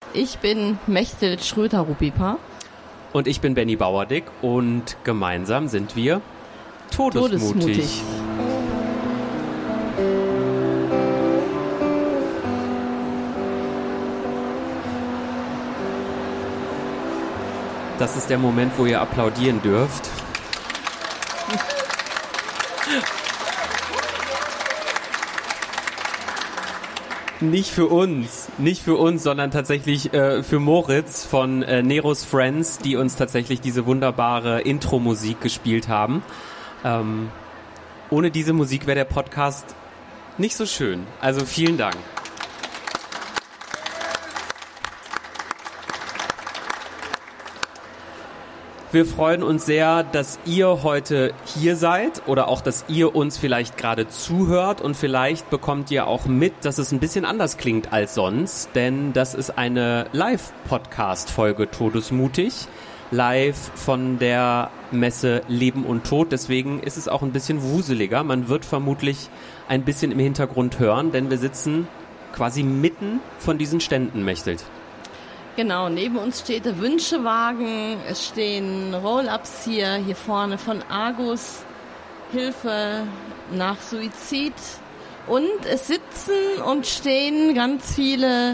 Ich bin Mechthild Schröter-Rupipa. Und ich bin Benny Bauerdick und gemeinsam sind wir Todesmutig. Das ist der Moment, wo ihr applaudieren dürft. Nicht für uns, sondern tatsächlich für Moritz von Neros Friends, die uns tatsächlich diese wunderbare Intro-Musik gespielt haben. Ohne diese Musik wäre der Podcast nicht so schön. Also vielen Dank. Wir freuen uns sehr, dass ihr heute hier seid oder auch, dass ihr uns vielleicht gerade zuhört und vielleicht bekommt ihr auch mit, dass es ein bisschen anders klingt als sonst, denn das ist eine Live-Podcast-Folge Todesmutig, live von der Messe Leben und Tod, deswegen ist es auch ein bisschen wuseliger. Man wird vermutlich ein bisschen im Hintergrund hören, denn wir sitzen quasi mitten von diesen Ständen, Mechthild. Genau, neben uns steht der Wünschewagen, es stehen Roll-Ups hier vorne von Argus, Hilfe nach Suizid und es sitzen und stehen ganz viele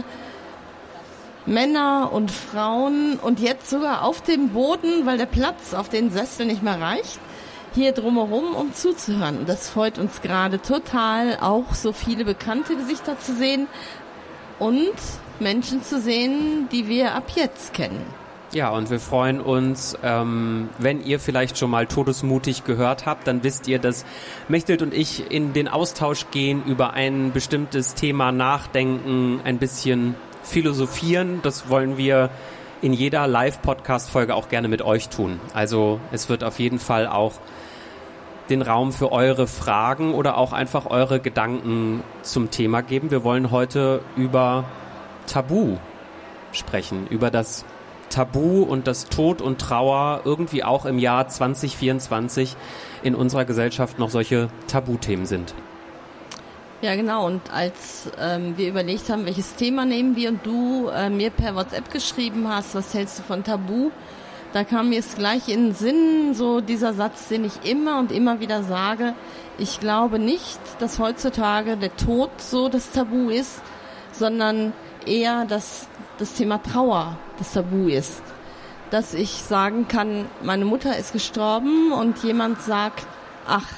Männer und Frauen und jetzt sogar auf dem Boden, weil der Platz auf den Sesseln nicht mehr reicht, hier drumherum, um zuzuhören. Das freut uns gerade total, auch so viele bekannte Gesichter zu sehen und Menschen zu sehen, die wir ab jetzt kennen. Ja, und wir freuen uns, wenn ihr vielleicht schon mal Todesmutig gehört habt, dann wisst ihr, dass Mechthild und ich in den Austausch gehen, über ein bestimmtes Thema nachdenken, ein bisschen philosophieren. Das wollen wir in jeder Live-Podcast-Folge auch gerne mit euch tun. Also es wird auf jeden Fall auch den Raum für eure Fragen oder auch einfach eure Gedanken zum Thema geben. Wir wollen heute über Tabu sprechen, über das Tabu und das Tod und Trauer irgendwie auch im Jahr 2024 in unserer Gesellschaft noch solche Tabuthemen sind. Ja, genau. Und als wir überlegt haben, welches Thema nehmen wir und du mir per WhatsApp geschrieben hast, was hältst du von Tabu, da kam mir es gleich in den Sinn, so dieser Satz, den ich immer und immer wieder sage. Ich glaube nicht, dass heutzutage der Tod so das Tabu ist, sondern eher, dass das Thema Trauer das Tabu ist. Dass ich sagen kann, meine Mutter ist gestorben und jemand sagt, ach,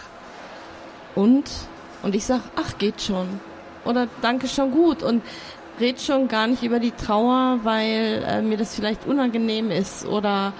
und ich sag, ach, geht schon. Oder danke, schon gut. Und red schon gar nicht über die Trauer, weil mir das vielleicht unangenehm ist oder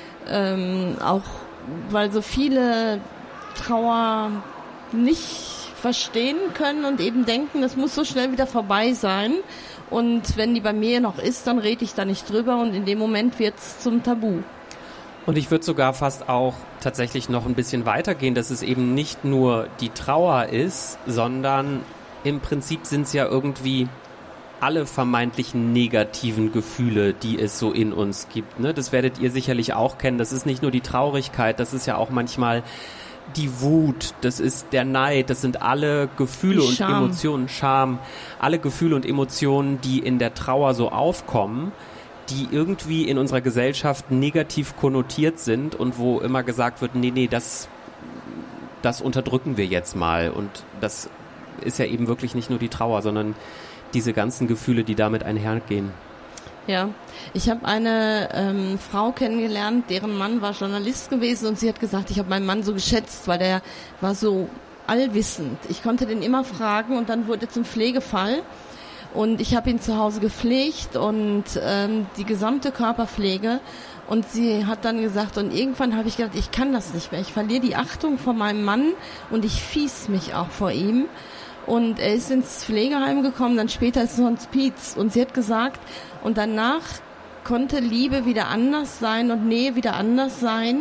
auch, weil so viele Trauer nicht verstehen können und eben denken, das muss so schnell wieder vorbei sein. Und wenn die bei mir noch ist, dann rede ich da nicht drüber und in dem Moment wird es zum Tabu. Und ich würde sogar fast auch tatsächlich noch ein bisschen weitergehen, dass es eben nicht nur die Trauer ist, sondern im Prinzip sind es ja irgendwie alle vermeintlichen negativen Gefühle, die es so in uns gibt. Ne? Das werdet ihr sicherlich auch kennen. Das ist nicht nur die Traurigkeit, das ist ja auch manchmal die Wut, das ist der Neid, das sind alle Gefühle und Emotionen, Scham, alle Gefühle und Emotionen, die in der Trauer so aufkommen, die irgendwie in unserer Gesellschaft negativ konnotiert sind und wo immer gesagt wird, nee, das unterdrücken wir jetzt mal. Und das ist ja eben wirklich nicht nur die Trauer, sondern diese ganzen Gefühle, die damit einhergehen. Ja, ich habe eine Frau kennengelernt, deren Mann war Journalist gewesen und sie hat gesagt, ich habe meinen Mann so geschätzt, weil der war so allwissend. Ich konnte den immer fragen und dann wurde er zum Pflegefall und ich habe ihn zu Hause gepflegt und die gesamte Körperpflege und sie hat dann gesagt und irgendwann habe ich gedacht, ich kann das nicht mehr. Ich verliere die Achtung vor meinem Mann und ich fies mich auch vor ihm. Und er ist ins Pflegeheim gekommen, dann später ist es noch ins Hospiz. Und sie hat gesagt, und danach konnte Liebe wieder anders sein und Nähe wieder anders sein,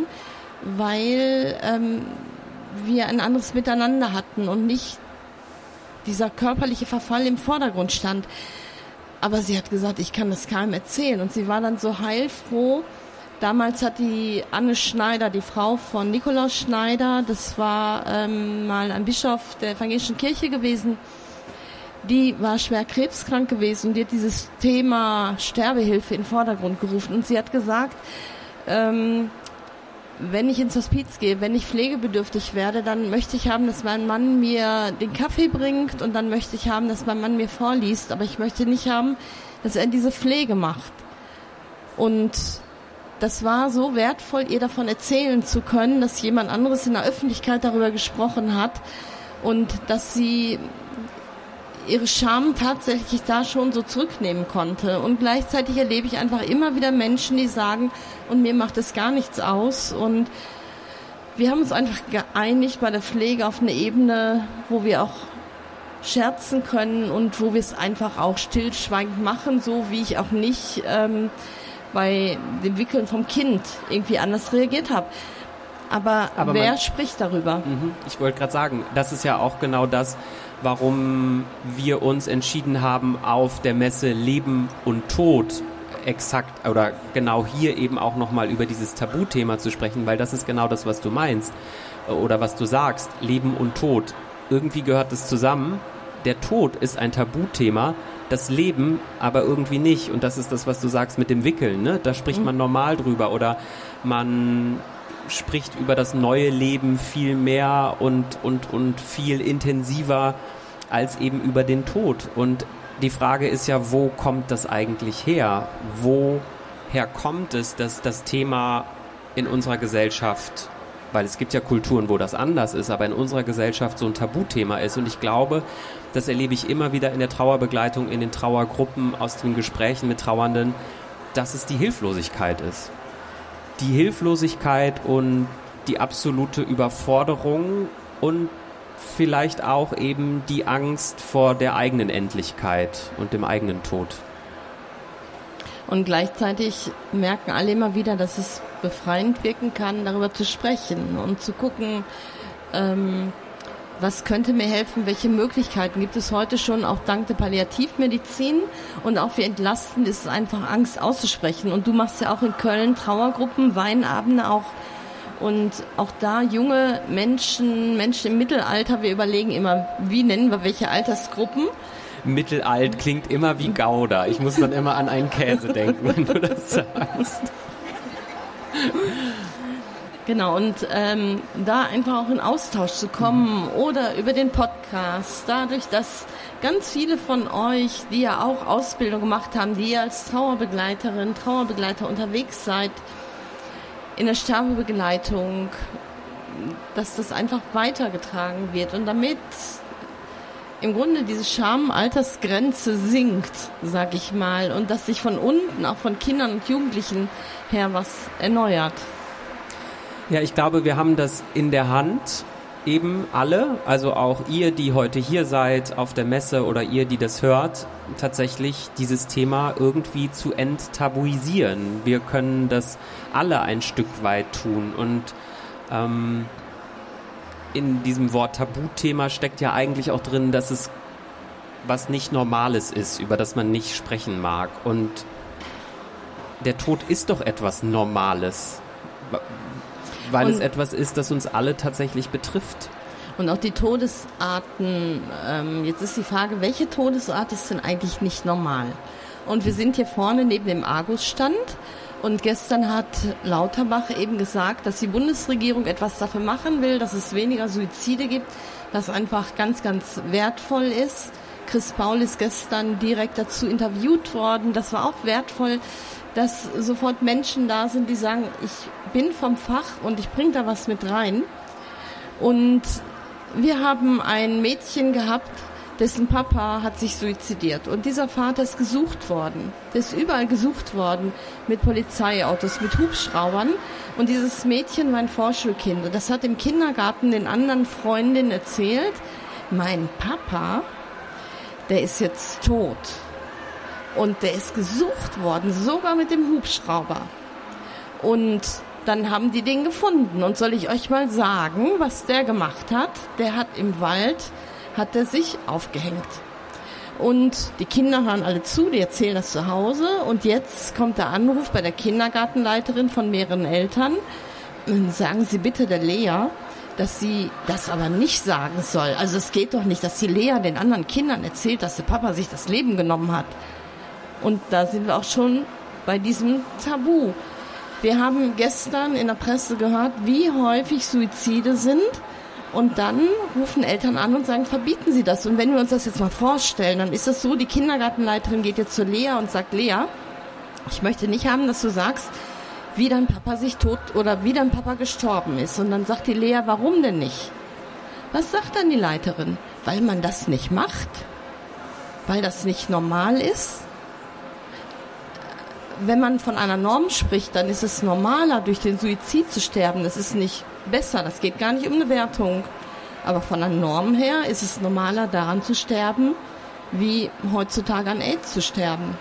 weil wir ein anderes Miteinander hatten und nicht dieser körperliche Verfall im Vordergrund stand. Aber sie hat gesagt, ich kann das keinem erzählen. Und sie war dann so heilfroh. Damals hat die Anne Schneider, die Frau von Nikolaus Schneider, das war mal ein Bischof der evangelischen Kirche gewesen, die war schwer krebskrank gewesen und die hat dieses Thema Sterbehilfe in den Vordergrund gerufen. Und sie hat gesagt, wenn ich ins Hospiz gehe, wenn ich pflegebedürftig werde, dann möchte ich haben, dass mein Mann mir den Kaffee bringt und dann möchte ich haben, dass mein Mann mir vorliest, aber ich möchte nicht haben, dass er diese Pflege macht. Und das war so wertvoll, ihr davon erzählen zu können, dass jemand anderes in der Öffentlichkeit darüber gesprochen hat und dass sie ihre Scham tatsächlich da schon so zurücknehmen konnte. Und gleichzeitig erlebe ich einfach immer wieder Menschen, die sagen, und mir macht es gar nichts aus. Und wir haben uns einfach geeinigt bei der Pflege auf eine Ebene, wo wir auch scherzen können und wo wir es einfach auch stillschweigend machen, so wie ich auch nicht bei dem Wickeln vom Kind irgendwie anders reagiert habe. Aber wer spricht darüber? Ich wollte gerade sagen, das ist ja auch genau das, warum wir uns entschieden haben, auf der Messe Leben und Tod exakt oder genau hier eben auch nochmal über dieses Tabuthema zu sprechen, weil das ist genau das, was du meinst oder was du sagst, Leben und Tod. Irgendwie gehört es zusammen. Der Tod ist ein Tabuthema, das Leben aber irgendwie nicht. Und das ist das, was du sagst mit dem Wickeln, ne? Da spricht man normal drüber oder man spricht über das neue Leben viel mehr und viel intensiver als eben über den Tod. Und die Frage ist ja, wo kommt das eigentlich her? Woher kommt es, dass das Thema in unserer Gesellschaft, weil es gibt ja Kulturen, wo das anders ist, aber in unserer Gesellschaft so ein Tabuthema ist. Und ich glaube, das erlebe ich immer wieder in der Trauerbegleitung, in den Trauergruppen, aus den Gesprächen mit Trauernden, dass es die Hilflosigkeit ist. Die Hilflosigkeit und die absolute Überforderung und vielleicht auch eben die Angst vor der eigenen Endlichkeit und dem eigenen Tod. Und gleichzeitig merken alle immer wieder, dass es befreiend wirken kann, darüber zu sprechen und zu gucken, was könnte mir helfen, welche Möglichkeiten gibt es heute schon, auch dank der Palliativmedizin und auch wie entlastend ist es einfach, Angst auszusprechen. Und du machst ja auch in Köln Trauergruppen, Weinabende auch. Und auch da junge Menschen im Mittelalter, wir überlegen immer, wie nennen wir welche Altersgruppen. Mittelalt klingt immer wie Gouda. Ich muss dann immer an einen Käse denken, wenn du das sagst. Genau, und da einfach auch in Austausch zu kommen oder über den Podcast, dadurch, dass ganz viele von euch, die ja auch Ausbildung gemacht haben, die ihr als Trauerbegleiterin, Trauerbegleiter unterwegs seid, in der Sterbebegleitung, dass das einfach weitergetragen wird und damit im Grunde diese Scham-Altersgrenze sinkt, sag ich mal, und dass sich von unten, auch von Kindern und Jugendlichen her was erneuert. Ja, ich glaube, wir haben das in der Hand, eben alle, also auch ihr, die heute hier seid auf der Messe oder ihr, die das hört, tatsächlich dieses Thema irgendwie zu enttabuisieren. Wir können das alle ein Stück weit tun und in diesem Wort Tabuthema steckt ja eigentlich auch drin, dass es was nicht Normales ist, über das man nicht sprechen mag. Und der Tod ist doch etwas Normales, weil es etwas ist, das uns alle tatsächlich betrifft. Und auch die Todesarten, jetzt ist die Frage, welche Todesart ist denn eigentlich nicht normal? Und wir sind hier vorne neben dem Argus-Stand und gestern hat Lauterbach eben gesagt, dass die Bundesregierung etwas dafür machen will, dass es weniger Suizide gibt, das einfach ganz, ganz wertvoll ist. Chris Paul ist gestern direkt dazu interviewt worden, das war auch wertvoll, dass sofort Menschen da sind, die sagen, ich bin vom Fach und ich bringe da was mit rein. Und wir haben ein Mädchen gehabt, dessen Papa hat sich suizidiert. Und dieser Vater ist gesucht worden. Der ist überall gesucht worden mit Polizeiautos, mit Hubschraubern. Und dieses Mädchen war ein Vorschulkind. Und das hat im Kindergarten den anderen Freundinnen erzählt, mein Papa, der ist jetzt tot. Und der ist gesucht worden, sogar mit dem Hubschrauber. Und dann haben die den gefunden. Und soll ich euch mal sagen, was der gemacht hat? Der hat im Wald, hat er sich aufgehängt. Und die Kinder hören alle zu, die erzählen das zu Hause. Und jetzt kommt der Anruf bei der Kindergartenleiterin von mehreren Eltern. Sagen Sie bitte der Lea, dass sie das aber nicht sagen soll. Also es geht doch nicht, dass die Lea den anderen Kindern erzählt, dass der Papa sich das Leben genommen hat. Und da sind wir auch schon bei diesem Tabu. Wir haben gestern in der Presse gehört, wie häufig Suizide sind. Und dann rufen Eltern an und sagen, verbieten Sie das. Und wenn wir uns das jetzt mal vorstellen, dann ist das so, die Kindergartenleiterin geht jetzt zu Lea und sagt, Lea, ich möchte nicht haben, dass du sagst, wie dein Papa sich tot oder wie dein Papa gestorben ist. Und dann sagt die Lea, warum denn nicht? Was sagt dann die Leiterin? Weil man das nicht macht? Weil das nicht normal ist? Wenn man von einer Norm spricht, dann ist es normaler, durch den Suizid zu sterben. Das ist nicht besser, das geht gar nicht um eine Wertung. Aber von der Norm her ist es normaler, daran zu sterben, wie heutzutage an AIDS zu sterben.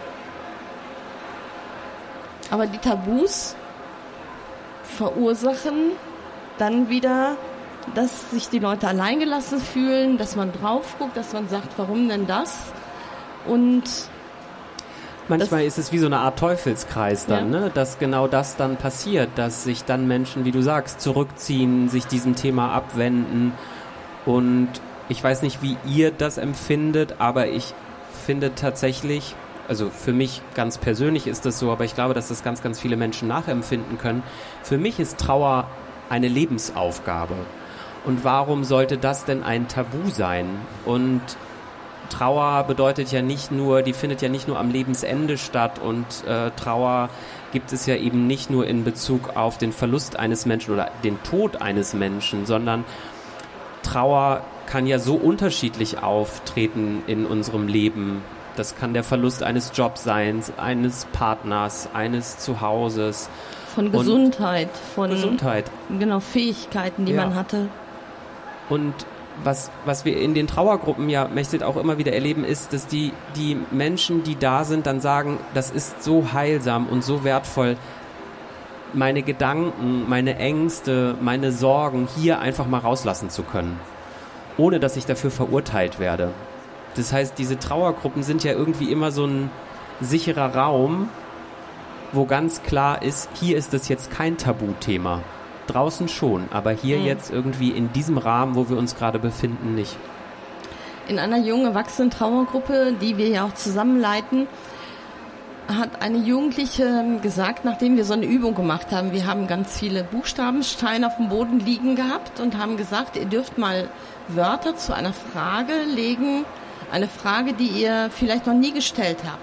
Aber die Tabus verursachen dann wieder, dass sich die Leute alleingelassen fühlen, dass man drauf guckt, dass man sagt, warum denn das? Und manchmal ist es wie so eine Art Teufelskreis dann, ne? Dass genau das dann passiert, dass sich dann Menschen, wie du sagst, zurückziehen, sich diesem Thema abwenden. Und ich weiß nicht, wie ihr das empfindet, aber ich finde tatsächlich, also für mich ganz persönlich ist das so, aber ich glaube, dass das ganz, ganz viele Menschen nachempfinden können. Für mich ist Trauer eine Lebensaufgabe. Und warum sollte das denn ein Tabu sein? Und Trauer bedeutet ja nicht nur, die findet ja nicht nur am Lebensende statt und Trauer gibt es ja eben nicht nur in Bezug auf den Verlust eines Menschen oder den Tod eines Menschen, sondern Trauer kann ja so unterschiedlich auftreten in unserem Leben. Das kann der Verlust eines Jobs sein, eines Partners, eines Zuhauses. Von Gesundheit, Genau, Fähigkeiten, die man hatte. Und was wir in den Trauergruppen ja Mechtet auch immer wieder erleben, ist, dass die Menschen, die da sind, dann sagen, das ist so heilsam und so wertvoll, meine Gedanken, meine Ängste, meine Sorgen hier einfach mal rauslassen zu können, ohne dass ich dafür verurteilt werde. Das heißt, diese Trauergruppen sind ja irgendwie immer so ein sicherer Raum, wo ganz klar ist, hier ist das jetzt kein Tabuthema. Draußen schon, aber hier jetzt irgendwie in diesem Rahmen, wo wir uns gerade befinden, nicht. In einer jungen Erwachsenen-Trauergruppe, die wir ja auch zusammenleiten, hat eine Jugendliche gesagt, nachdem wir so eine Übung gemacht haben, wir haben ganz viele Buchstabensteine auf dem Boden liegen gehabt und haben gesagt, ihr dürft mal Wörter zu einer Frage legen, eine Frage, die ihr vielleicht noch nie gestellt habt.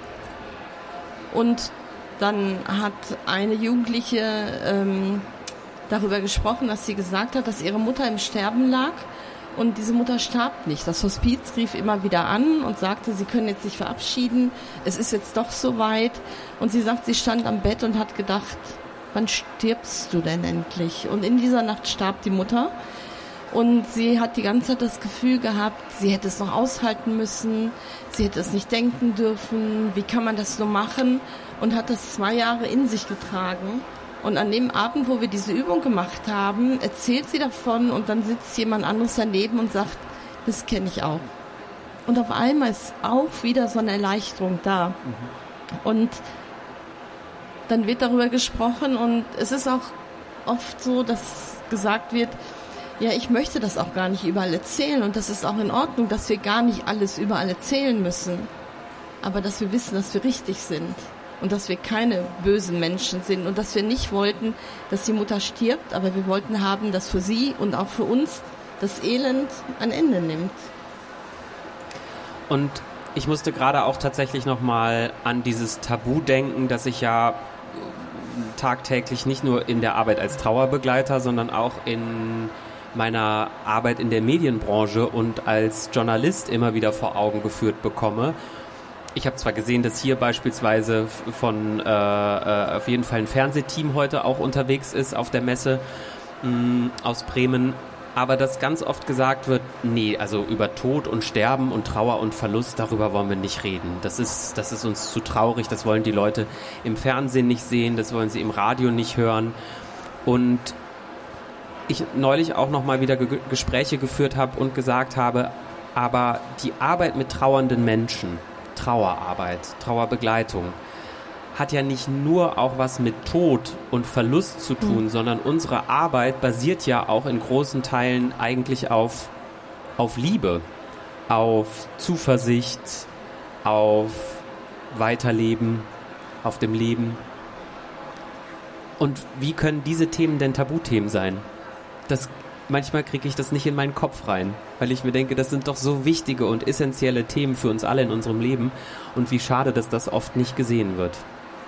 Und dann hat eine Jugendliche darüber gesprochen, dass sie gesagt hat, dass ihre Mutter im Sterben lag und diese Mutter starb nicht. Das Hospiz rief immer wieder an und sagte, sie können jetzt sich verabschieden, es ist jetzt doch soweit. Und sie sagt, sie stand am Bett und hat gedacht, wann stirbst du denn endlich? Und in dieser Nacht starb die Mutter und sie hat die ganze Zeit das Gefühl gehabt, sie hätte es noch aushalten müssen, sie hätte es nicht denken dürfen, wie kann man das nur machen? Und hat das 2 Jahre in sich getragen. Und an dem Abend, wo wir diese Übung gemacht haben, erzählt sie davon und dann sitzt jemand anderes daneben und sagt, das kenne ich auch. Und auf einmal ist auch wieder so eine Erleichterung da. Und dann wird darüber gesprochen und es ist auch oft so, dass gesagt wird, ja, ich möchte das auch gar nicht überall erzählen und das ist auch in Ordnung, dass wir gar nicht alles überall erzählen müssen, aber dass wir wissen, dass wir richtig sind. Und dass wir keine bösen Menschen sind und dass wir nicht wollten, dass die Mutter stirbt, aber wir wollten haben, dass für sie und auch für uns das Elend ein Ende nimmt. Und ich musste gerade auch tatsächlich nochmal an dieses Tabu denken, dass ich ja tagtäglich nicht nur in der Arbeit als Trauerbegleiter, sondern auch in meiner Arbeit in der Medienbranche und als Journalist immer wieder vor Augen geführt bekomme. Ich habe zwar gesehen, dass hier beispielsweise von auf jeden Fall ein Fernsehteam heute auch unterwegs ist auf der Messe aus Bremen, aber dass ganz oft gesagt wird, nee, also über Tod und Sterben und Trauer und Verlust, darüber wollen wir nicht reden. Das ist uns zu traurig, das wollen die Leute im Fernsehen nicht sehen, das wollen sie im Radio nicht hören. Und ich neulich auch nochmal wieder Gespräche geführt habe und gesagt habe, aber die Arbeit mit trauernden Menschen, Trauerarbeit, Trauerbegleitung, hat ja nicht nur auch was mit Tod und Verlust zu tun, sondern unsere Arbeit basiert ja auch in großen Teilen eigentlich auf Liebe, auf Zuversicht, auf Weiterleben, auf dem Leben. Und wie können diese Themen denn Tabuthemen sein? Manchmal kriege ich das nicht in meinen Kopf rein, weil ich mir denke, das sind doch so wichtige und essentielle Themen für uns alle in unserem Leben und wie schade, dass das oft nicht gesehen wird.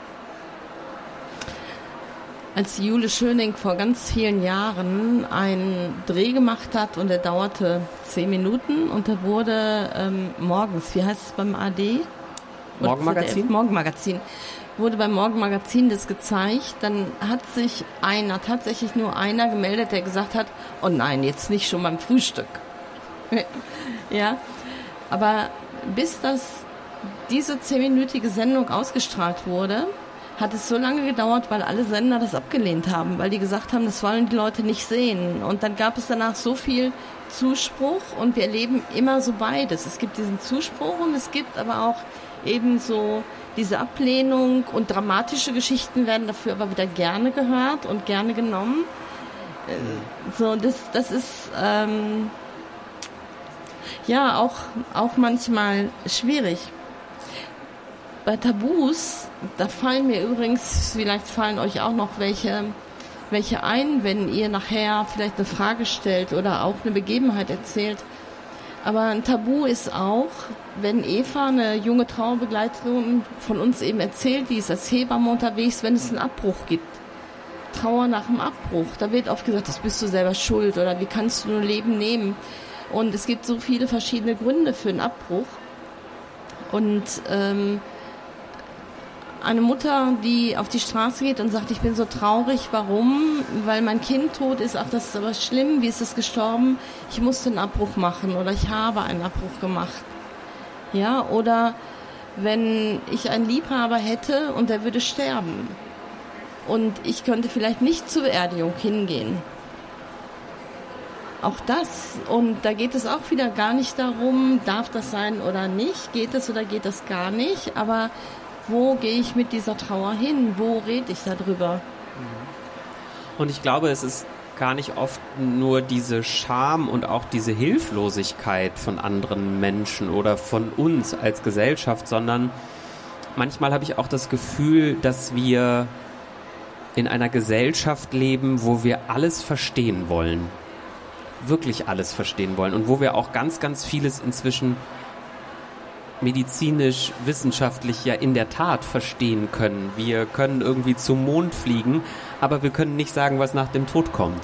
Als Jule Schöning vor ganz vielen Jahren einen Dreh gemacht hat und der dauerte 10 Minuten und der wurde morgens, wie heißt es beim AD? Morgenmagazin? Morgenmagazin. Wurde beim Morgenmagazin das gezeigt, dann hat sich tatsächlich nur einer gemeldet, der gesagt hat, oh nein, jetzt nicht schon beim Frühstück. Ja, aber bis diese 10-minütige Sendung ausgestrahlt wurde, hat es so lange gedauert, weil alle Sender das abgelehnt haben, weil die gesagt haben, das wollen die Leute nicht sehen. Und dann gab es danach so viel Zuspruch und wir erleben immer so beides. Es gibt diesen Zuspruch und es gibt aber auch eben so diese Ablehnung und dramatische Geschichten werden dafür aber wieder gerne gehört und gerne genommen. So, das ist ja auch manchmal schwierig. Bei Tabus, da fallen mir übrigens, vielleicht fallen euch auch noch welche ein, wenn ihr nachher vielleicht eine Frage stellt oder auch eine Begebenheit erzählt. Aber ein Tabu ist auch, wenn Eva, eine junge Trauerbegleiterin von uns eben erzählt, die ist als Hebamme unterwegs, wenn es einen Abbruch gibt. Trauer nach dem Abbruch. Da wird oft gesagt, das bist du selber schuld oder wie kannst du nur Leben nehmen? Und es gibt so viele verschiedene Gründe für einen Abbruch. Und eine Mutter, die auf die Straße geht und sagt, ich bin so traurig, warum? Weil mein Kind tot ist, ach, das ist aber schlimm, wie ist es gestorben? Ich musste einen Abbruch machen oder ich habe einen Abbruch gemacht. Ja, oder wenn ich einen Liebhaber hätte und der würde sterben und ich könnte vielleicht nicht zur Beerdigung hingehen. Auch das, und da geht es auch wieder gar nicht darum, darf das sein oder nicht, geht es oder geht das gar nicht, aber wo gehe ich mit dieser Trauer hin? Wo rede ich darüber? Und ich glaube, es ist gar nicht oft nur diese Scham und auch diese Hilflosigkeit von anderen Menschen oder von uns als Gesellschaft, sondern manchmal habe ich auch das Gefühl, dass wir in einer Gesellschaft leben, wo wir alles verstehen wollen. Wirklich alles verstehen wollen und wo wir auch ganz, ganz vieles inzwischen medizinisch, wissenschaftlich ja in der Tat verstehen können. Wir können irgendwie zum Mond fliegen, aber wir können nicht sagen, was nach dem Tod kommt.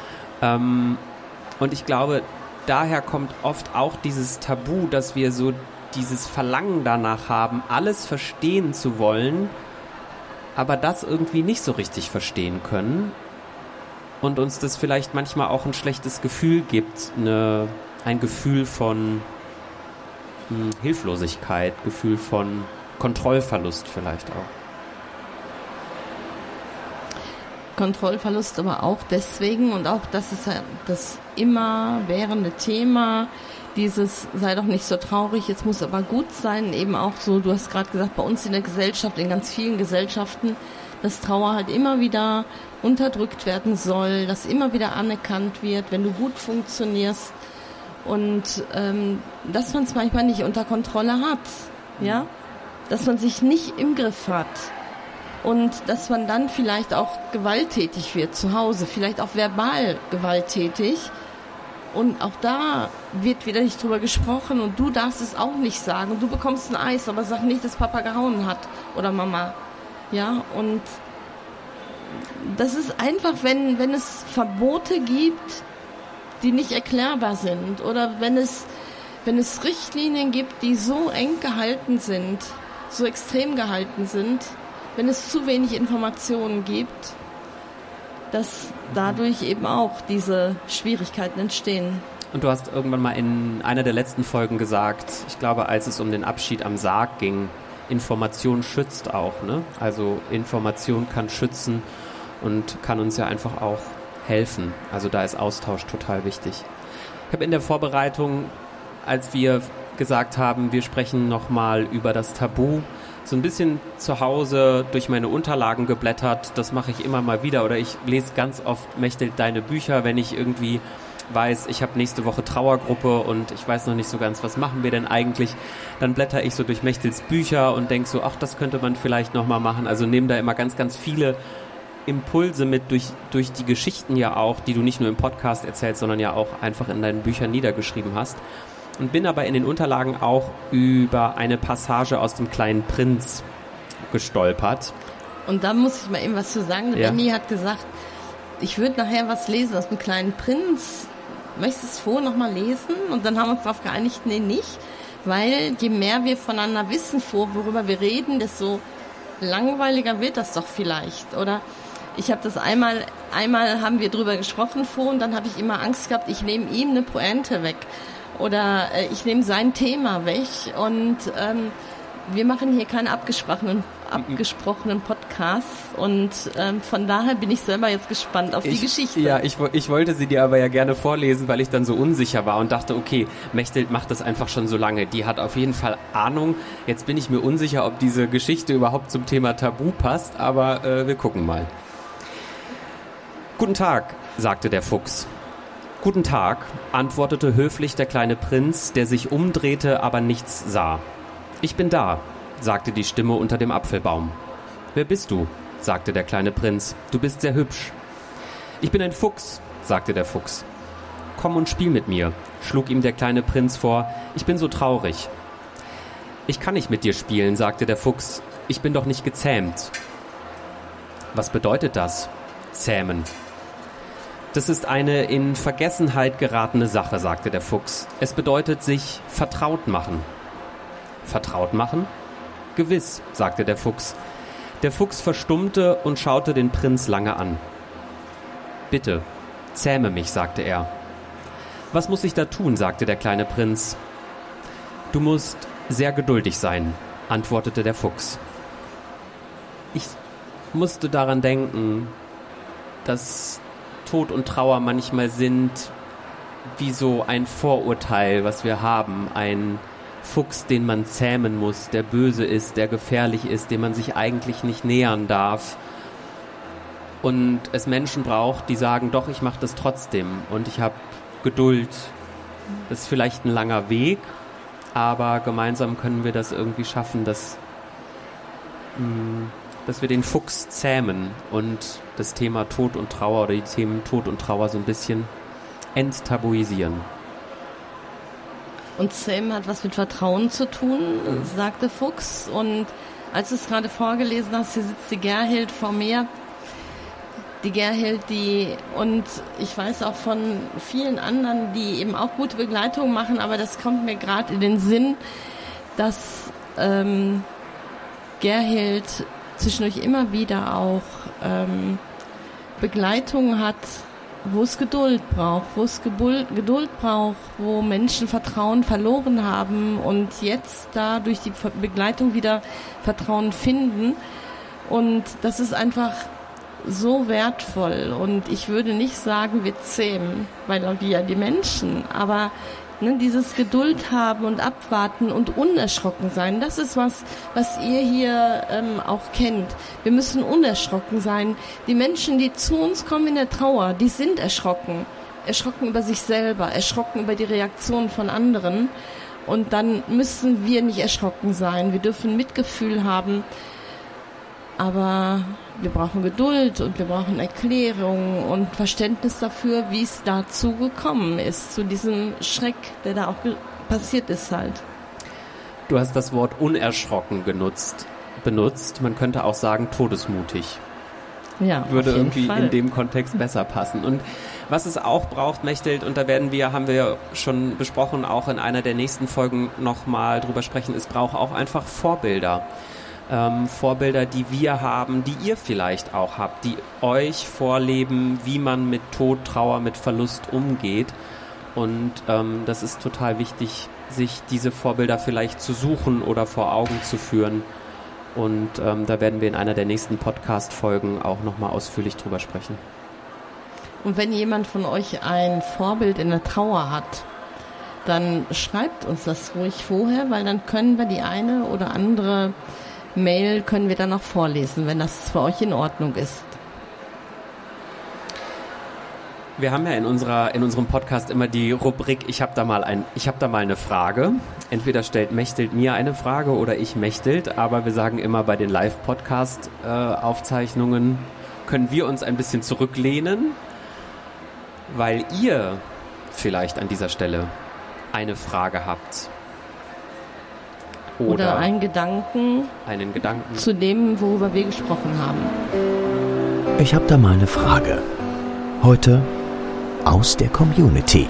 Und ich glaube, daher kommt oft auch dieses Tabu, dass wir so dieses Verlangen danach haben, alles verstehen zu wollen, aber das irgendwie nicht so richtig verstehen können und uns das vielleicht manchmal auch ein schlechtes Gefühl gibt, ein Gefühl von Hilflosigkeit, Gefühl von Kontrollverlust vielleicht auch. Kontrollverlust aber auch deswegen und auch das ist ja das immerwährende Thema, dieses sei doch nicht so traurig, jetzt muss aber gut sein, eben auch so, du hast gerade gesagt, bei uns in der Gesellschaft, in ganz vielen Gesellschaften, dass Trauer halt immer wieder unterdrückt werden soll, dass immer wieder anerkannt wird, wenn du gut funktionierst. Und dass man es manchmal nicht unter Kontrolle hat, ja, dass man sich nicht im Griff hat und dass man dann vielleicht auch gewalttätig wird zu Hause, vielleicht auch verbal gewalttätig und auch da wird wieder nicht drüber gesprochen und du darfst es auch nicht sagen und du bekommst ein Eis, aber sag nicht, dass Papa gehauen hat oder Mama, ja, und das ist einfach, wenn es Verbote gibt, die nicht erklärbar sind oder wenn es Richtlinien gibt, die so eng gehalten sind, so extrem gehalten sind, wenn es zu wenig Informationen gibt, dass dadurch eben auch diese Schwierigkeiten entstehen. Und du hast irgendwann mal in einer der letzten Folgen gesagt, ich glaube, als es um den Abschied am Sarg ging, Information schützt auch, ne? Also Information kann schützen und kann uns ja einfach auch helfen. Also da ist Austausch total wichtig. Ich habe in der Vorbereitung, als wir gesagt haben, wir sprechen nochmal über das Tabu, so ein bisschen zu Hause durch meine Unterlagen geblättert. Das mache ich immer mal wieder. Oder ich lese ganz oft Mechthild deine Bücher, wenn ich irgendwie weiß, ich habe nächste Woche Trauergruppe und ich weiß noch nicht so ganz, was machen wir denn eigentlich. Dann blätter ich so durch Mechthilds Bücher und denke so, ach, das könnte man vielleicht nochmal machen. Also nehme da immer ganz, ganz viele Impulse mit durch die Geschichten ja auch, die du nicht nur im Podcast erzählst, sondern ja auch einfach in deinen Büchern niedergeschrieben hast. Und bin aber in den Unterlagen auch über eine Passage aus dem Kleinen Prinz gestolpert. Und da muss ich mal eben was zu sagen. Ja. Benni hat gesagt, ich würde nachher was lesen aus dem Kleinen Prinz. Möchtest du es vorher nochmal lesen? Und dann haben wir uns darauf geeinigt, nee, nicht. Weil je mehr wir voneinander wissen, worüber wir reden, desto langweiliger wird das doch vielleicht. Oder ich habe das einmal haben wir drüber gesprochen vorhin, und dann habe ich immer Angst gehabt, ich nehme ihm eine Pointe weg. Oder ich nehme sein Thema weg. Und wir machen hier keine abgesprochenen Podcasts. Und von daher bin ich selber jetzt gespannt auf die Geschichte. Ja, ich wollte sie dir aber ja gerne vorlesen, weil ich dann so unsicher war und dachte, okay, Mechthild macht das einfach schon so lange. Die hat auf jeden Fall Ahnung. Jetzt bin ich mir unsicher, ob diese Geschichte überhaupt zum Thema Tabu passt, aber wir gucken mal. Guten Tag, sagte der Fuchs. Guten Tag, antwortete höflich der kleine Prinz, der sich umdrehte, aber nichts sah. Ich bin da, sagte die Stimme unter dem Apfelbaum. Wer bist du? Sagte der kleine Prinz. Du bist sehr hübsch. Ich bin ein Fuchs, sagte der Fuchs. Komm und spiel mit mir, schlug ihm der kleine Prinz vor. Ich bin so traurig. Ich kann nicht mit dir spielen, sagte der Fuchs. Ich bin doch nicht gezähmt. Was bedeutet das? Zähmen. Das ist eine in Vergessenheit geratene Sache, sagte der Fuchs. Es bedeutet sich vertraut machen. Vertraut machen? Gewiss, sagte der Fuchs. Der Fuchs verstummte und schaute den Prinz lange an. Bitte, zähme mich, sagte er. Was muss ich da tun, sagte der kleine Prinz. Du musst sehr geduldig sein, antwortete der Fuchs. Ich musste daran denken, dass Tod und Trauer manchmal sind wie so ein Vorurteil, was wir haben, ein Fuchs, den man zähmen muss, der böse ist, der gefährlich ist, dem man sich eigentlich nicht nähern darf. Und es Menschen braucht, die sagen, doch, ich mache das trotzdem und ich habe Geduld. Das ist vielleicht ein langer Weg, aber gemeinsam können wir das irgendwie schaffen, dass wir den Fuchs zähmen und das Thema Tod und Trauer oder die Themen Tod und Trauer so ein bisschen enttabuisieren. Und Zähmen hat was mit Vertrauen zu tun, sagte Fuchs. Und als du es gerade vorgelesen hast, hier sitzt die Gerhild vor mir. Die Gerhild, und ich weiß auch von vielen anderen, die eben auch gute Begleitung machen, aber das kommt mir gerade in den Sinn, dass Gerhild zwischendurch immer wieder auch Begleitung hat, wo es Geduld braucht, wo Menschen Vertrauen verloren haben und jetzt da durch die Begleitung wieder Vertrauen finden. Und das ist einfach so wertvoll. Und ich würde nicht sagen, wir zähmen, weil wir ja die Menschen, aber dieses Geduld haben und abwarten und unerschrocken sein, das ist was ihr hier auch kennt. Wir müssen unerschrocken sein. Die Menschen, die zu uns kommen in der Trauer, die sind erschrocken. Erschrocken über sich selber, erschrocken über die Reaktion von anderen. Und dann müssen wir nicht erschrocken sein. Wir dürfen Mitgefühl haben. Aber wir brauchen Geduld und wir brauchen Erklärung und Verständnis dafür, wie es dazu gekommen ist, zu diesem Schreck, der da auch passiert ist halt. Du hast das Wort unerschrocken benutzt. Man könnte auch sagen todesmutig. Ja, würde auf jeden irgendwie Fall in dem Kontext besser passen. Und was es auch braucht, Mechthild, und da haben wir schon besprochen, auch in einer der nächsten Folgen nochmal drüber sprechen, es braucht auch einfach Vorbilder. Vorbilder, die wir haben, die ihr vielleicht auch habt, die euch vorleben, wie man mit Tod, Trauer, mit Verlust umgeht. Und das ist total wichtig, sich diese Vorbilder vielleicht zu suchen oder vor Augen zu führen. Und da werden wir in einer der nächsten Podcast-Folgen auch nochmal ausführlich drüber sprechen. Und wenn jemand von euch ein Vorbild in der Trauer hat, dann schreibt uns das ruhig vorher, weil dann können wir die eine oder andere Mail können wir dann auch vorlesen, wenn das für euch in Ordnung ist. Wir haben ja in unserem Podcast immer die Rubrik Ich hab da mal eine Frage. Entweder stellt Mechthild mir eine Frage oder ich Mechthild, aber wir sagen immer, bei den Live-Podcast-Aufzeichnungen können wir uns ein bisschen zurücklehnen, weil ihr vielleicht an dieser Stelle eine Frage habt. Oder einen Gedanken zu dem, worüber wir gesprochen haben. Ich habe da mal eine Frage. Heute aus der Community.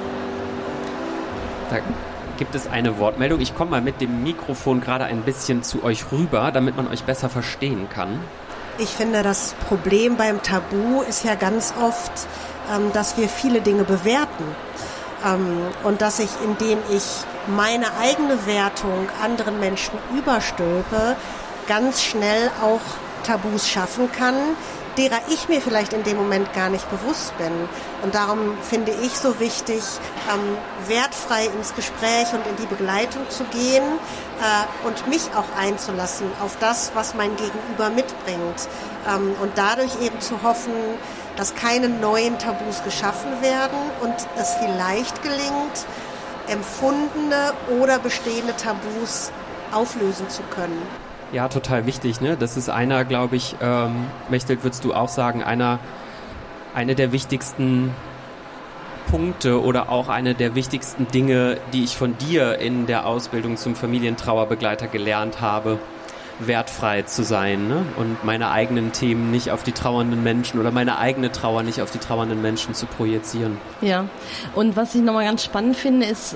Da gibt es eine Wortmeldung. Ich komme mal mit dem Mikrofon gerade ein bisschen zu euch rüber, damit man euch besser verstehen kann. Ich finde, das Problem beim Tabu ist ja ganz oft, dass wir viele Dinge bewerten. Und dass ich, indem ich meine eigene Wertung anderen Menschen überstülpe, ganz schnell auch Tabus schaffen kann, derer ich mir vielleicht in dem Moment gar nicht bewusst bin. Und darum finde ich so wichtig, wertfrei ins Gespräch und in die Begleitung zu gehen und mich auch einzulassen auf das, was mein Gegenüber mitbringt. Und dadurch eben zu hoffen, dass keine neuen Tabus geschaffen werden und es vielleicht gelingt, empfundene oder bestehende Tabus auflösen zu können. Ja, total wichtig, ne? Das ist einer, glaube ich, Mechthild, würdest du auch sagen, eine der wichtigsten Punkte oder auch eine der wichtigsten Dinge, die ich von dir in der Ausbildung zum Familientrauerbegleiter gelernt habe, wertfrei zu sein, ne? Und meine eigenen Themen nicht auf die trauernden Menschen oder meine eigene Trauer nicht auf die trauernden Menschen zu projizieren. Ja, und was ich nochmal ganz spannend finde, ist,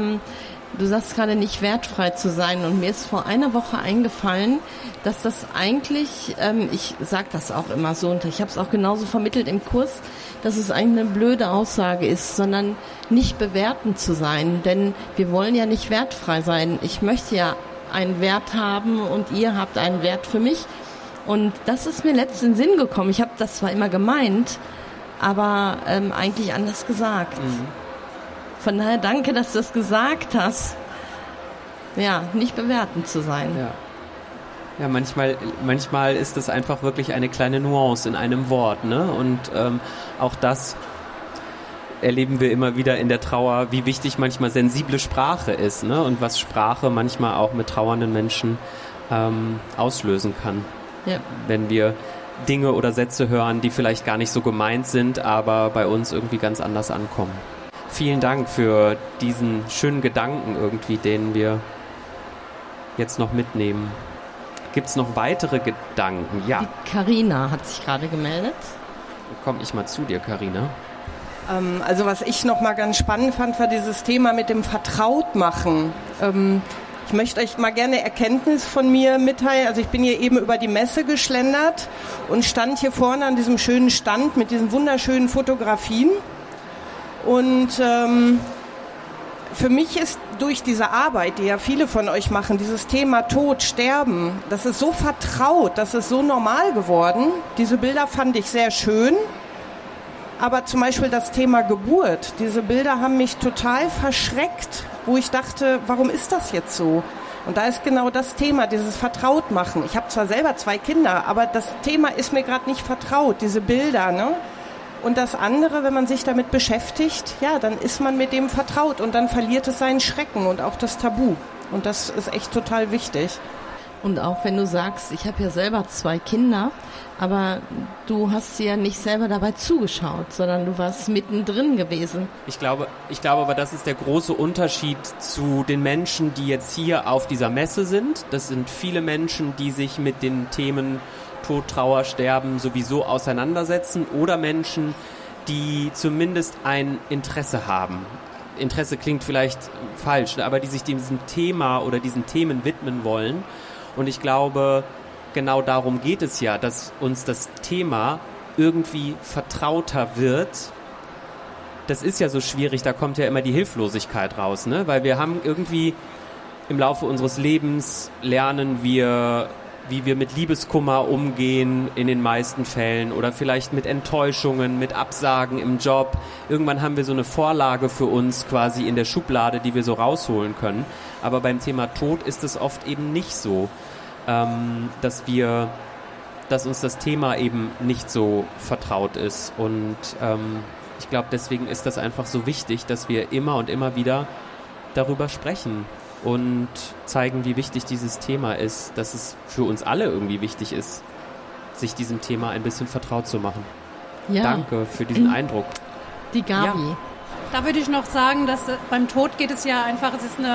du sagst gerade nicht wertfrei zu sein, und mir ist vor einer Woche eingefallen, dass das eigentlich, ich sage das auch immer so und ich habe es auch genauso vermittelt im Kurs, dass es eigentlich eine blöde Aussage ist, sondern nicht bewertend zu sein, denn wir wollen ja nicht wertfrei sein. Ich möchte ja einen Wert haben und ihr habt einen Wert für mich, und das ist mir letztens in den Sinn gekommen. Ich habe das zwar immer gemeint, aber eigentlich anders gesagt. Mhm. Von daher danke, dass du das gesagt hast. Ja, nicht bewertend zu sein. Ja, manchmal ist es einfach wirklich eine kleine Nuance in einem Wort, ne? Und auch das erleben wir immer wieder in der Trauer, wie wichtig manchmal sensible Sprache ist, ne? Und was Sprache manchmal auch mit trauernden Menschen auslösen kann. Ja. Wenn wir Dinge oder Sätze hören, die vielleicht gar nicht so gemeint sind, aber bei uns irgendwie ganz anders ankommen. Vielen Dank für diesen schönen Gedanken irgendwie, den wir jetzt noch mitnehmen. Gibt es noch weitere Gedanken? Ja. Die Carina hat sich gerade gemeldet. Komm ich mal zu dir, Carina. Also was ich noch mal ganz spannend fand, war dieses Thema mit dem Vertrautmachen. Ich möchte euch mal gerne Erkenntnis von mir mitteilen. Also ich bin hier eben über die Messe geschlendert und stand hier vorne an diesem schönen Stand mit diesen wunderschönen Fotografien. Und für mich ist durch diese Arbeit, die ja viele von euch machen, dieses Thema Tod, Sterben, das ist so vertraut, das ist so normal geworden. Diese Bilder fand ich sehr schön. Aber zum Beispiel das Thema Geburt, diese Bilder haben mich total verschreckt, wo ich dachte, warum ist das jetzt so? Und da ist genau das Thema, dieses Vertrautmachen. Ich habe zwar selber 2 Kinder, aber das Thema ist mir gerade nicht vertraut, diese Bilder, ne? Und das andere, wenn man sich damit beschäftigt, ja, dann ist man mit dem vertraut und dann verliert es seinen Schrecken und auch das Tabu. Und das ist echt total wichtig. Und auch wenn du sagst, ich habe ja selber 2 Kinder, aber du hast ja nicht selber dabei zugeschaut, sondern du warst mittendrin gewesen. Ich glaube aber, das ist der große Unterschied zu den Menschen, die jetzt hier auf dieser Messe sind. Das sind viele Menschen, die sich mit den Themen Tod, Trauer, Sterben sowieso auseinandersetzen, oder Menschen, die zumindest ein Interesse haben. Interesse klingt vielleicht falsch, aber die sich diesem Thema oder diesen Themen widmen wollen. Und ich glaube, genau darum geht es ja, dass uns das Thema irgendwie vertrauter wird. Das ist ja so schwierig, da kommt ja immer die Hilflosigkeit raus, ne? Weil wir haben irgendwie im Laufe unseres Lebens lernen wir, wie wir mit Liebeskummer umgehen in den meisten Fällen oder vielleicht mit Enttäuschungen, mit Absagen im Job. Irgendwann haben wir so eine Vorlage für uns quasi in der Schublade, die wir so rausholen können. Aber beim Thema Tod ist es oft eben nicht so. dass uns das Thema eben nicht so vertraut ist. Und ich glaube, deswegen ist das einfach so wichtig, dass wir immer und immer wieder darüber sprechen und zeigen, wie wichtig dieses Thema ist, dass es für uns alle irgendwie wichtig ist, sich diesem Thema ein bisschen vertraut zu machen. Ja. Danke für diesen Eindruck. Die Gabi. Ja. Da würde ich noch sagen, dass beim Tod geht es ja einfach,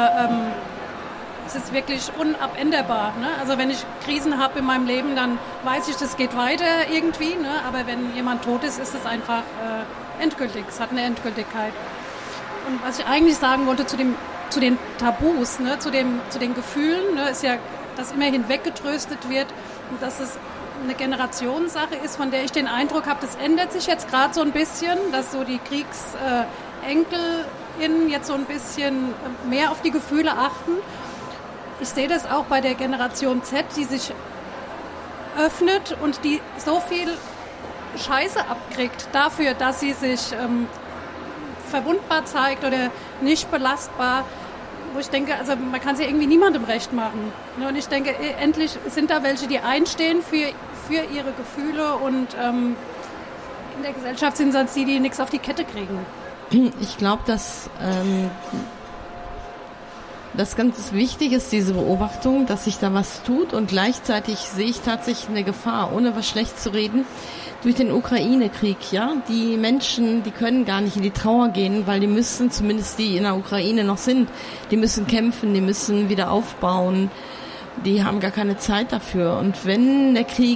es ist wirklich unabänderbar. Ne? Also wenn ich Krisen habe in meinem Leben, dann weiß ich, das geht weiter irgendwie. Ne? Aber wenn jemand tot ist, ist es einfach endgültig. Es hat eine Endgültigkeit. Und was ich eigentlich sagen wollte zu den Tabus, ne? zu den Gefühlen, ne? ist ja, dass immer hinweggetröstet wird und dass es eine Generationssache ist, von der ich den Eindruck habe, das ändert sich jetzt gerade so ein bisschen, dass so die KriegsenkelInnen jetzt so ein bisschen mehr auf die Gefühle achten. Ich sehe das auch bei der Generation Z, die sich öffnet und die so viel Scheiße abkriegt dafür, dass sie sich verwundbar zeigt oder nicht belastbar, wo ich denke, also man kann es ja irgendwie niemandem recht machen. Und ich denke, endlich sind da welche, die einstehen für ihre Gefühle und in der Gesellschaft sind sonst die nichts auf die Kette kriegen. Ich glaube, dass das ganz wichtig ist, diese Beobachtung, dass sich da was tut und gleichzeitig sehe ich tatsächlich eine Gefahr, ohne was schlecht zu reden, durch den Ukraine-Krieg, ja. Die Menschen, die können gar nicht in die Trauer gehen, weil die müssen, zumindest die in der Ukraine noch sind, die müssen kämpfen, die müssen wieder aufbauen, die haben gar keine Zeit dafür. Und wenn der Krieg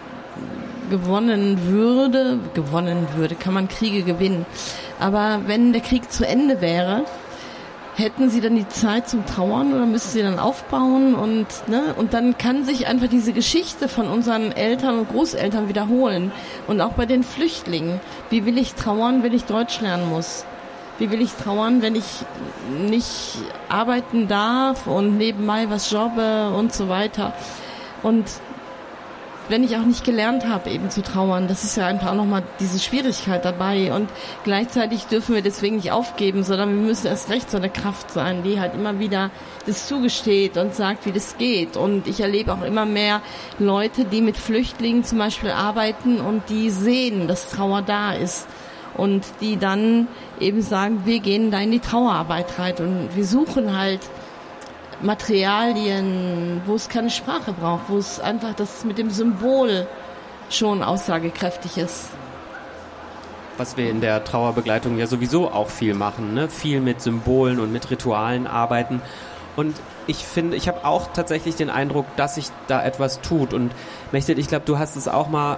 gewonnen würde, kann man Kriege gewinnen. Aber wenn der Krieg zu Ende wäre, hätten sie dann die Zeit zum Trauern oder müssen sie dann aufbauen und dann kann sich einfach diese Geschichte von unseren Eltern und Großeltern wiederholen. Und auch bei den Flüchtlingen. Wie will ich trauern, wenn ich Deutsch lernen muss? Wie will ich trauern, wenn ich nicht arbeiten darf und nebenbei was jobbe und so weiter? Und wenn ich auch nicht gelernt habe, eben zu trauern, das ist ja einfach auch nochmal diese Schwierigkeit dabei. Und gleichzeitig dürfen wir deswegen nicht aufgeben, sondern wir müssen erst recht so eine Kraft sein, die halt immer wieder das zugesteht und sagt, wie das geht. Und ich erlebe auch immer mehr Leute, die mit Flüchtlingen zum Beispiel arbeiten und die sehen, dass Trauer da ist. Und die dann eben sagen, wir gehen da in die Trauerarbeit rein und wir suchen halt Materialien, wo es keine Sprache braucht, wo es einfach das mit dem Symbol schon aussagekräftig ist. Was wir in der Trauerbegleitung ja sowieso auch viel machen, ne? Viel mit Symbolen und mit Ritualen arbeiten. Und ich finde, ich habe auch tatsächlich den Eindruck, dass sich da etwas tut. Und Mechthild, ich glaube, du hast es auch mal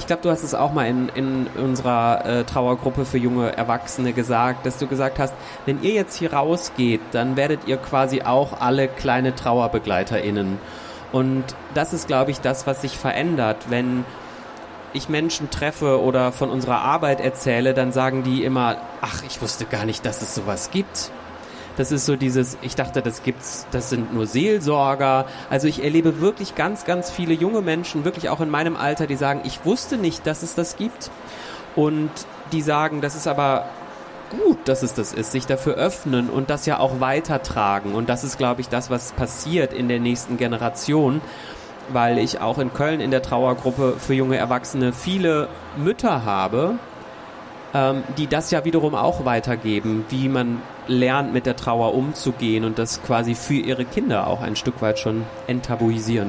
in unserer Trauergruppe für junge Erwachsene gesagt, dass du gesagt hast, wenn ihr jetzt hier rausgeht, dann werdet ihr quasi auch alle kleine TrauerbegleiterInnen. Und das ist, glaube ich, das, was sich verändert. Wenn ich Menschen treffe oder von unserer Arbeit erzähle, dann sagen die immer, ach, ich wusste gar nicht, dass es sowas gibt. Das ist so dieses, ich dachte, das sind nur Seelsorger. Also ich erlebe wirklich ganz, ganz viele junge Menschen, wirklich auch in meinem Alter, die sagen, ich wusste nicht, dass es das gibt. Und die sagen, das ist aber gut, dass es das ist, sich dafür öffnen und das ja auch weitertragen. Und das ist, glaube ich, das, was passiert in der nächsten Generation, weil ich auch in Köln in der Trauergruppe für junge Erwachsene viele Mütter habe, die das ja wiederum auch weitergeben, wie man lernt, mit der Trauer umzugehen und das quasi für ihre Kinder auch ein Stück weit schon enttabuisieren.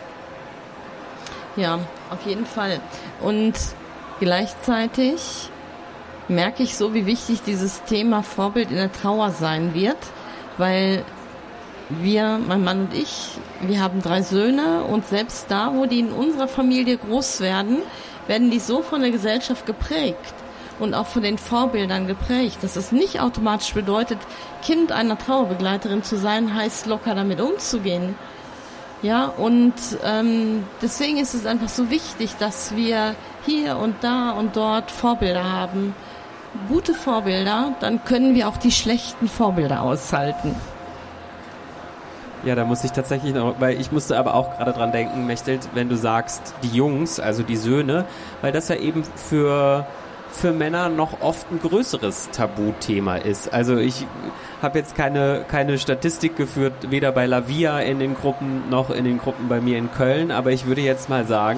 Ja, auf jeden Fall. Und gleichzeitig merke ich so, wie wichtig dieses Thema Vorbild in der Trauer sein wird, weil wir, mein Mann und ich, wir haben 3 Söhne und selbst da, wo die in unserer Familie groß werden, werden die so von der Gesellschaft geprägt und auch von den Vorbildern geprägt, dass es nicht automatisch bedeutet, Kind einer Trauerbegleiterin zu sein, heißt locker damit umzugehen. Ja, und deswegen ist es einfach so wichtig, dass wir hier und da und dort Vorbilder haben. Gute Vorbilder, dann können wir auch die schlechten Vorbilder aushalten. Ja, da muss ich tatsächlich noch, weil ich musste aber auch gerade dran denken, Mechthild, wenn du sagst, die Jungs, also die Söhne, weil das ja eben für für Männer noch oft ein größeres Tabuthema ist. Also ich habe jetzt keine Statistik geführt, weder bei Lavia in den Gruppen noch in den Gruppen bei mir in Köln, aber ich würde jetzt mal sagen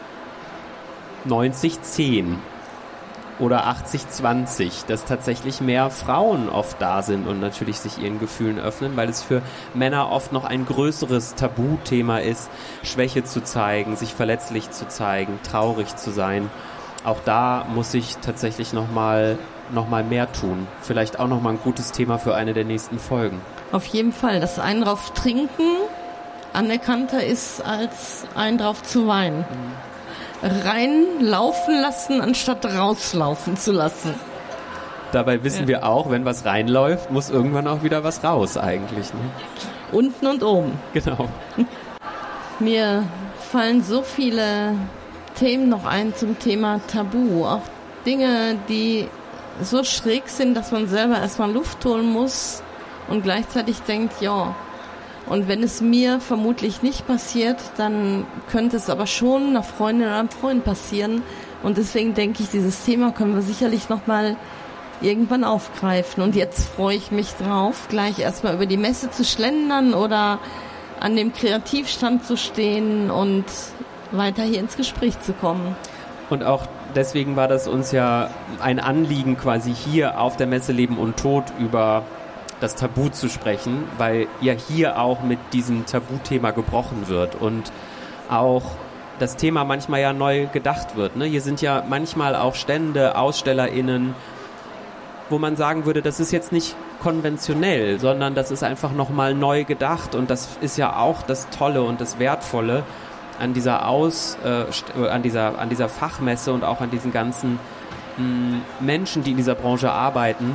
90-10 oder 80-20, dass tatsächlich mehr Frauen oft da sind und natürlich sich ihren Gefühlen öffnen, weil es für Männer oft noch ein größeres Tabuthema ist, Schwäche zu zeigen, sich verletzlich zu zeigen, traurig zu sein. Auch da muss ich tatsächlich noch mal mehr tun. Vielleicht auch noch mal ein gutes Thema für eine der nächsten Folgen. Auf jeden Fall, dass einen drauf trinken anerkannter ist, als einen drauf zu weinen. Reinlaufen lassen, anstatt rauslaufen zu lassen. Dabei wissen wir auch, wenn was reinläuft, muss irgendwann auch wieder was raus eigentlich. Ne? Unten und oben. Genau. Mir fallen so viele Themen noch ein zum Thema Tabu. Auch Dinge, die so schräg sind, dass man selber erstmal Luft holen muss und gleichzeitig denkt, ja, und wenn es mir vermutlich nicht passiert, dann könnte es aber schon einer Freundin oder einem Freund passieren. Und deswegen denke ich, dieses Thema können wir sicherlich nochmal irgendwann aufgreifen. Und jetzt freue ich mich drauf, gleich erstmal über die Messe zu schlendern oder an dem Kreativstand zu stehen und weiter hier ins Gespräch zu kommen. Und auch deswegen war das uns ja ein Anliegen, quasi hier auf der Messe Leben und Tod über das Tabu zu sprechen, weil ja hier auch mit diesem Tabuthema gebrochen wird und auch das Thema manchmal ja neu gedacht wird. Ne? Hier sind ja manchmal auch Stände, AusstellerInnen, wo man sagen würde, das ist jetzt nicht konventionell, sondern das ist einfach nochmal neu gedacht und das ist ja auch das Tolle und das Wertvolle an dieser an dieser Fachmesse und auch an diesen ganzen Menschen, die in dieser Branche arbeiten,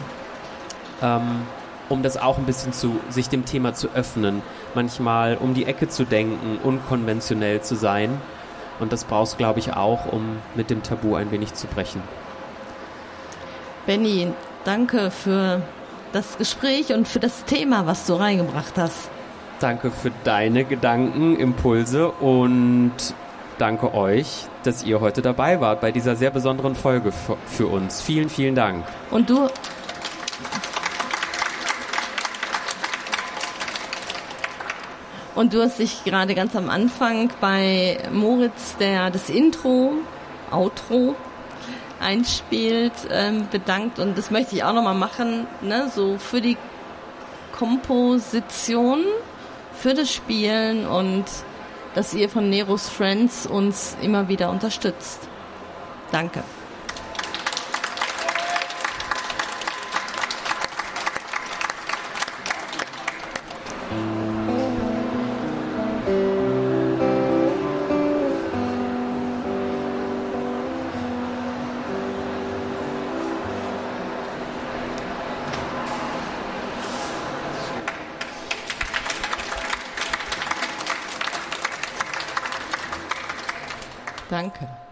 um das auch ein bisschen sich dem Thema zu öffnen, manchmal um die Ecke zu denken, unkonventionell zu sein. Und das brauchst du, glaube ich, auch, um mit dem Tabu ein wenig zu brechen. Benni, danke für das Gespräch und für das Thema, was du reingebracht hast. Danke für deine Gedanken, Impulse und danke euch, dass ihr heute dabei wart bei dieser sehr besonderen Folge für uns. Vielen, vielen Dank. Und du hast dich gerade ganz am Anfang bei Moritz, der das Outro einspielt, bedankt. Und das möchte ich auch nochmal machen, ne? So für die Komposition, für das Spielen und dass ihr von Neros Friends uns immer wieder unterstützt. Danke. Danke.